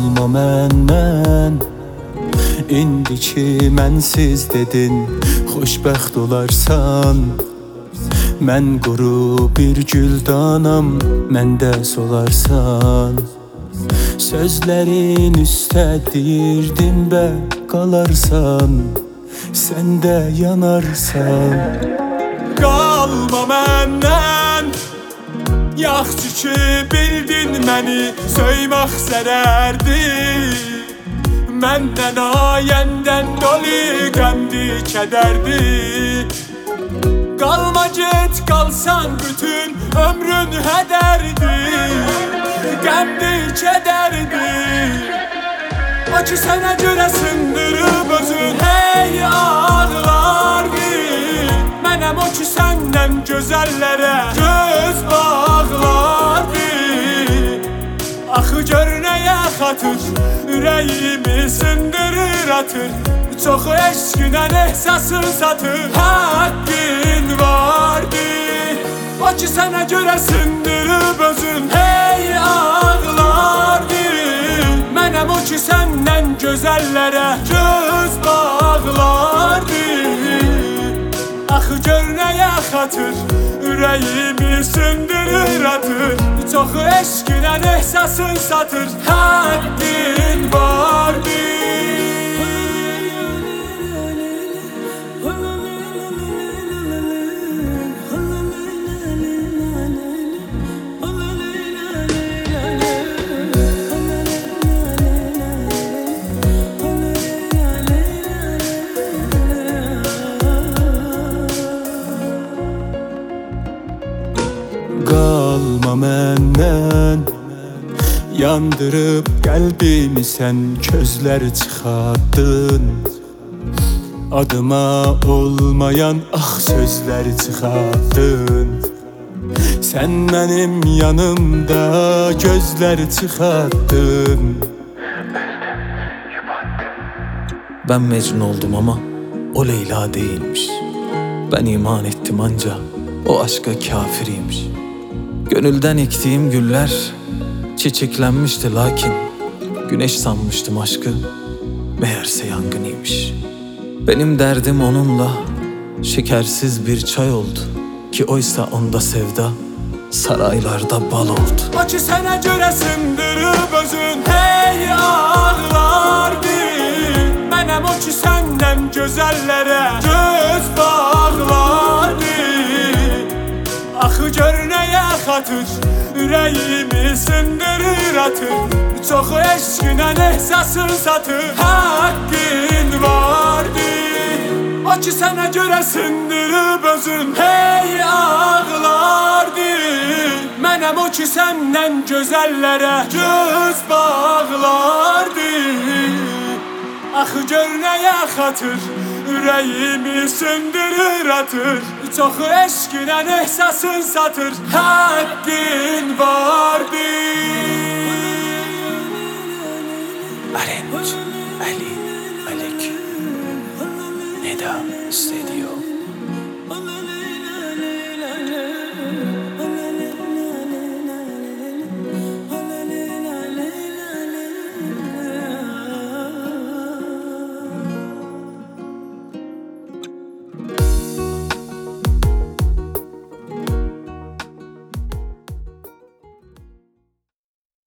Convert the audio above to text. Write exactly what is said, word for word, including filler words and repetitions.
Qalma məndən İndiki mənsiz dedin Xoşbəxt olarsan Mən quru bir güldanam Məndə solarsan Sözlərin üstə deyirdim bə Qalarsan Sən də yanarsan Qalma məndən Yaxşı ki bildin məni Söymək zərərdir Məndən ayəndən dolu qəmdi kədərdir Qalma get qalsan bütün ömrün hədərdir Qəmdi kədərdir O ki sənə görə sındırıb özün hey ağlardır Mənəm o ki səndən gözəllərə göz bağlardır Axı gör nəyə xatır ürəyimi sındırır atır Çox eşqinən ehsasın satır Haqqın vardır O ki sənə görə sındırıb özün hey ağlardır Mənəm o ki səndən gözəllərə göz bağlardır Axı gör nəyə xatır ürəyimi sındırır atır Çox eşqinən ehsasın satır Haqqın vardır Qalma məndən Yandırıb qəlbimi sən közlər çıxardın Adıma olmayan ax sözlər çıxardın Sən mənim yanımda gözlər çıxardın Ben Mecnun oldum ama o Leyla değilmiş. Ben iman ettim anca o aşka kafiriymiş. Gönülden ektiğim güller çiçeklenmişti lakin güneş sanmıştım aşkı, meğerse yangınıymış. Benim derdim onunla şekersiz bir çay oldu ki oysa onda sevda saraylarda bal oldu. O ki sənə görə sındırıb özün hey ağlardı Mənəm o ki səndən gözəllərə göz bağlardı Axı gör nəyə xatır ürəyimi sındırır atır Çox eşqinən ehsasın satır Haqqın vardır O ki sənə görə sındırıb özün hey ağlardı Mənəm o ki səndən gözəllərə göz bağlardı Axı gör nəyə xatır ürəyimi sındırır atır Çox eşqinən ehsasın satır Haqqın vardır Arenç, Ali, Alek, Neda, Hüseyin